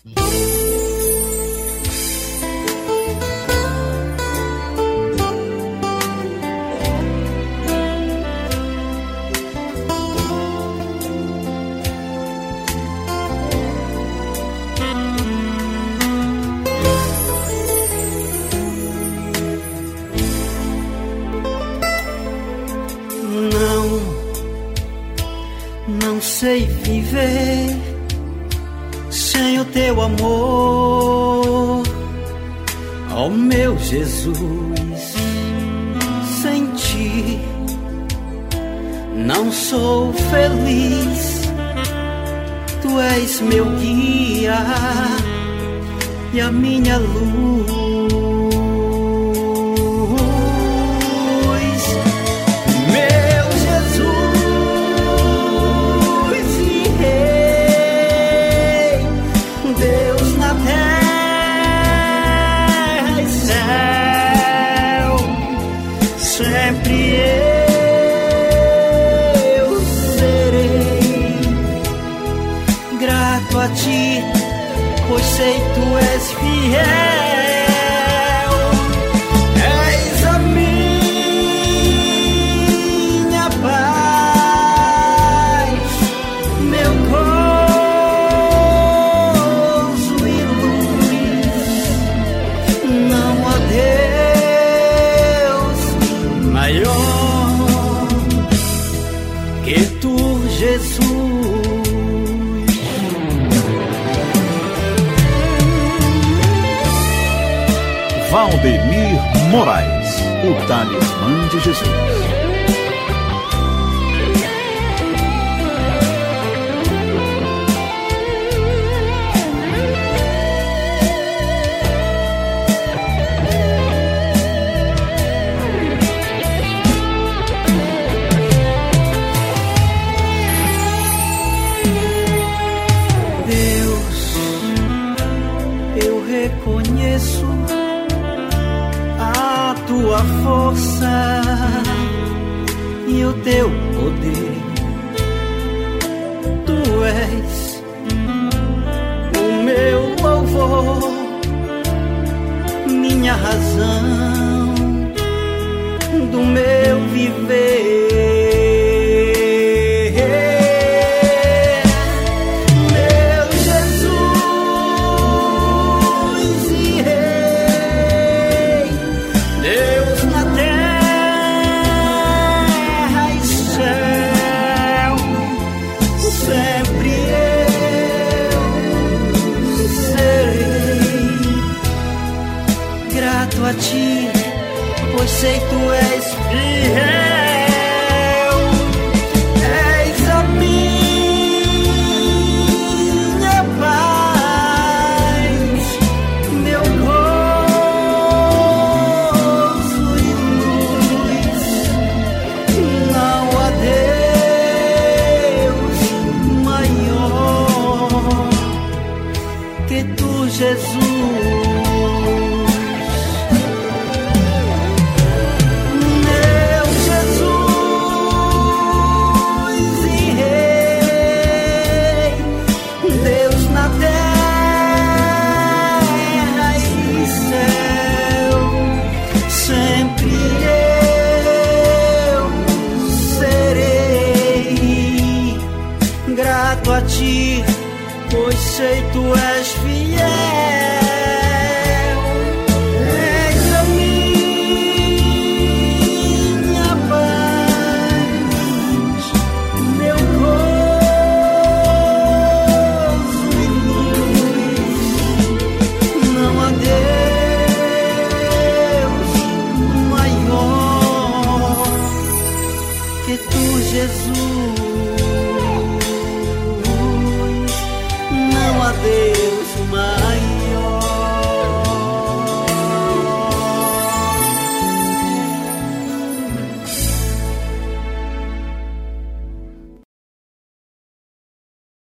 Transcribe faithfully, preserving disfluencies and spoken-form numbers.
Não sei viver sem o teu amor, ó meu Jesus. Sem ti não sou feliz. Tu és meu guia e a minha luz. Sempre eu serei grato a ti, pois sei tu és fiel. És a minha paz, meu gozo e luz. Não há Deus maior que tu, Jesus. Valdemir Moraes, o talismã de Jesus. Reconheço a tua força e o teu poder. Tu és o meu louvor, minha razão do meu viver. A ti, pois sei tu és fiel. És a minha paz, meu gozo e luz. Não há Deus maior que tu, Jesus. Grato a ti, pois sei tu és fiel. És a minha paz, meu gozo e luz. Não há Deus maior que tu, Jesus.